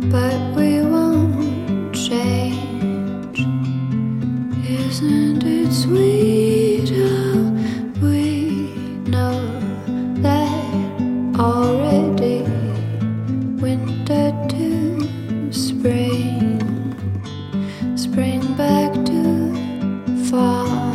but we won't change. Isn't it sweet how we know that already? Winter to spring, spring back to fall.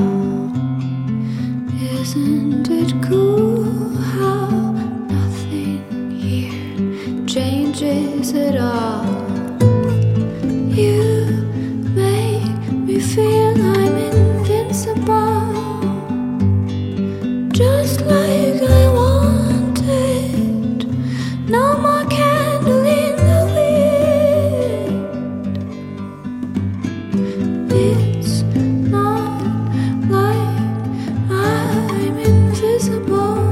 Isn't it cool how nothing here changes at all? You make me feel I'm invincible, just like I wanted. No more candle in the wind. It's not like I'm invisible,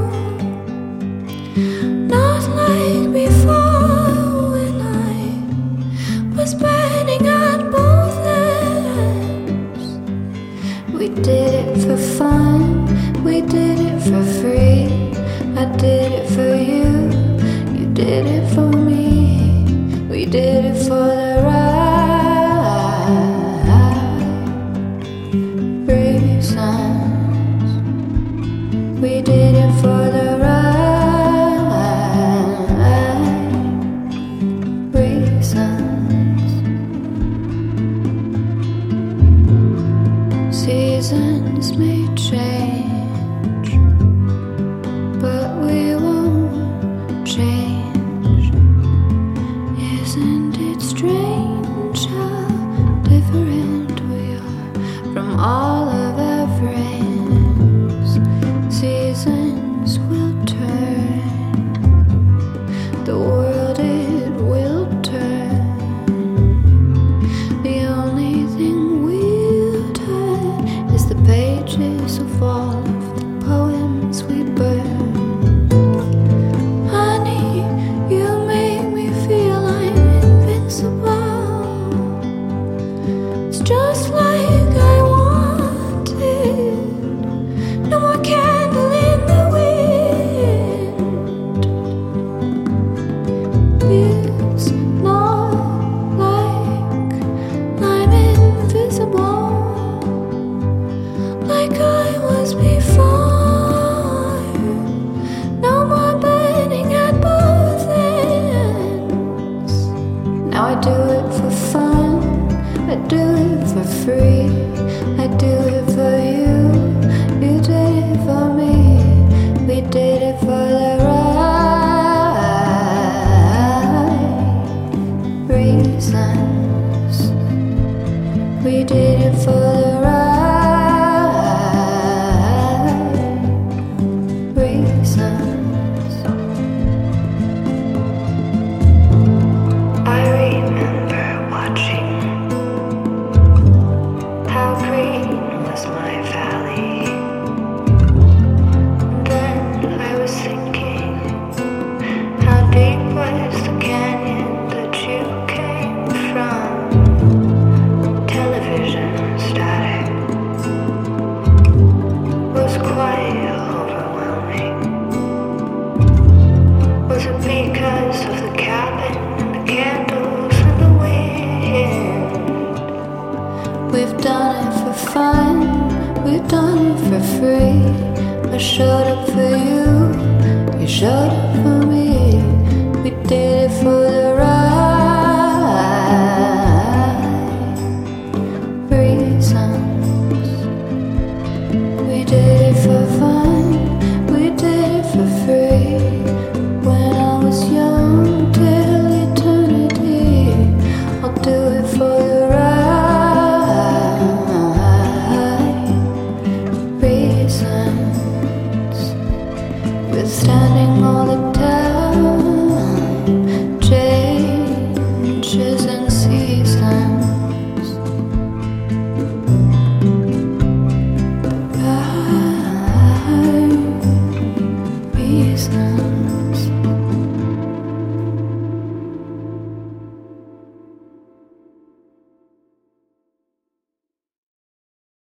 not like before when I was burning at both ends. We did it for fun, we did it for free. I did it for you, you did it for me. We did it for the right reasons. We did it for the right reasons. Seasons may change, but we won't change. Isn't it strange how different we are from all of our friends? Seasons will turn, the world it will turn. The only thing we'll turn is the pages of all of the poems we burn. Honey, you make me feel I'm invincible. It's just like I wanted. No more candle in the wind. It's not like I'm invisible, like I was before. No more burning at both ends. Now I do it for fun, I do it for free. I do it for you, you did it for me. We did it for the right reasons. We did it for the right reasons. I remember watching how green was my valley. Then I was thinking, how deep was the canyon that you came from? Television static was quite overwhelming. Was it because of the cabin and the candles and the wind? We've done it for fun, we've done it for free. I showed up for you, you showed up for me. We did it for the right reasons. We did it for fun, we did it for free. When I was young till eternity, I'll do it for the right reasons. Withstanding all the time changes